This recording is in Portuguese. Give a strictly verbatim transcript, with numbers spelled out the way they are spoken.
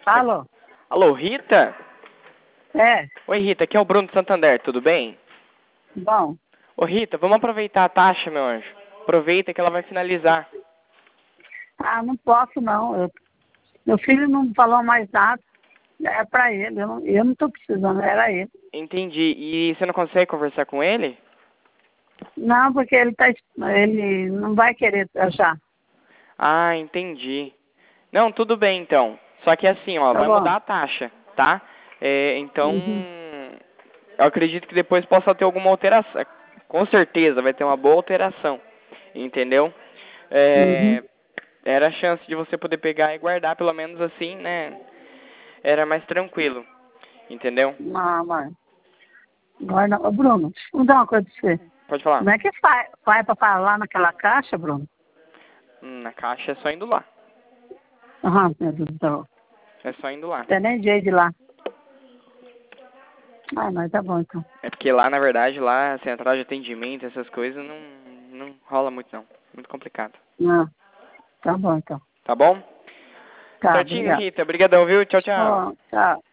Alô? Alô, Rita? É, Oi, Rita, aqui é o Bruno do Santander, tudo bem? bom. Ô, Rita, vamos aproveitar a taxa, meu anjo. Aproveita que ela vai finalizar. Ah, não posso não. Eu- meu filho não falou mais nada. É pra ele. Eu não, eu não tô precisando, era ele. Entendi. E você não consegue conversar com ele? Não, porque ele tá. es- Ele não vai querer já. Ah, entendi. Não, tudo bem então. Só que assim, ó, Tá vai bom. mudar a taxa, tá? É, então, Uhum. eu acredito que depois possa ter alguma alteração. Com certeza vai ter uma boa alteração, entendeu? Uhum. É, era a chance de você poder pegar e guardar, pelo menos assim, né? Era mais tranquilo, entendeu? Não, mãe. Agora não. Ô, Bruno, deixa eu contar uma coisa pra você. Pode falar. Como é que faz, faz pra falar naquela caixa, Bruno? Hum, Na caixa é só indo lá. Ah, meu Deus do céu. É só indo lá. Tem nem jeito de ir lá. Ah, mas tá bom então. É porque lá, na verdade, lá, a central de atendimento, essas coisas, não, não rola muito não. Muito complicado. Não, tá bom então. Tá bom? Tá, Certinho, obrigado. Rita. Obrigadão, viu? Tchau, tchau. Ó, tchau.